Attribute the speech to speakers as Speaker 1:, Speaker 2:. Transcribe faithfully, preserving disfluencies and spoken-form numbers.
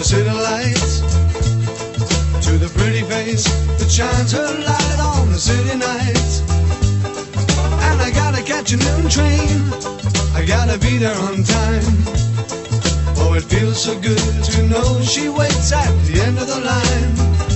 Speaker 1: the city lights, to the pretty face that shines her light on the city nights. And I gotta catch a noon train, I gotta be there on time. Oh, it feels so good to know she waits at the end of the line.